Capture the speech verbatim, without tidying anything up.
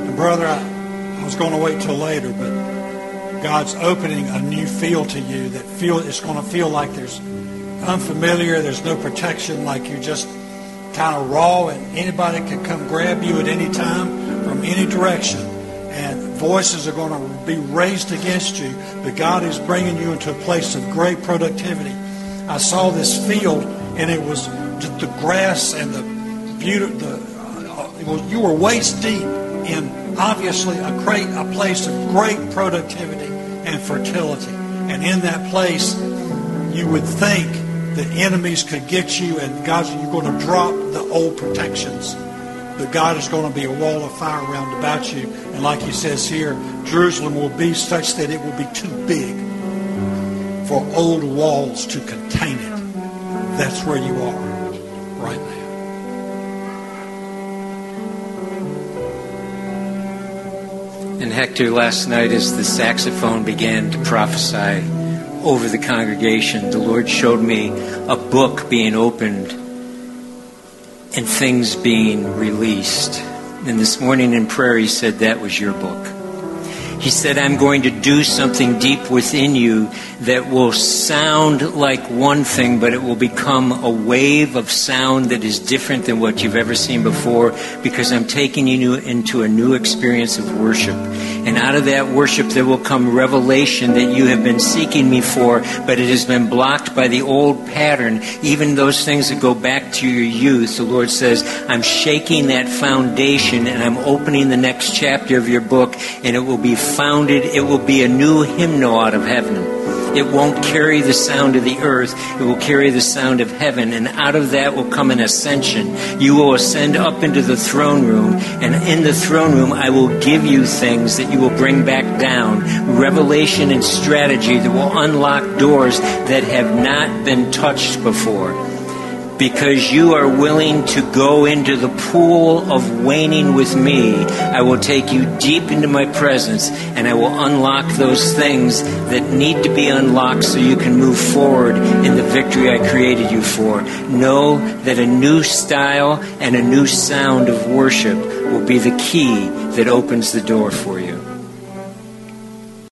And brother, I, I was going to wait till later, but God's opening a new field to you that feel it's going to feel like there's unfamiliar, there's no protection, like you're just kind of raw, and anybody can come grab you at any time from any direction, and voices are going to be raised against you, but God is bringing you into a place of great productivity. I saw this field, and it was just the grass and the beauty. The uh, it was, you were waist deep in obviously a great a place of great productivity and fertility, and in that place, you would think the enemies could get you, and God, you're going to drop the old protections. But God is going to be a wall of fire round about you. And like he says here, Jerusalem will be such that it will be too big for old walls to contain it. That's where you are right now. And Hector, last night as the saxophone began to prophesy over the congregation, the Lord showed me a book being opened and things being released. And this morning in prayer, he said that was your book. He said, I'm going to do something deep within you that will sound like one thing, but it will become a wave of sound that is different than what you've ever seen before, because I'm taking you into a new experience of worship. And out of that worship, there will come revelation that you have been seeking me for, but it has been blocked by the old pattern. Even those things that go back to your youth, the Lord says, I'm shaking that foundation and I'm opening the next chapter of your book, and it will be founded. It will be a new hymnal out of heaven. It won't carry the sound of the earth. It will carry the sound of heaven. And out of that will come an ascension. You will ascend up into the throne room. And in the throne room, I will give you things that you will bring back down. Revelation and strategy that will unlock doors that have not been touched before. Because you are willing to go into the pool of waning with me, I will take you deep into my presence, and I will unlock those things that need to be unlocked so you can move forward in the victory I created you for. Know that a new style and a new sound of worship will be the key that opens the door for you.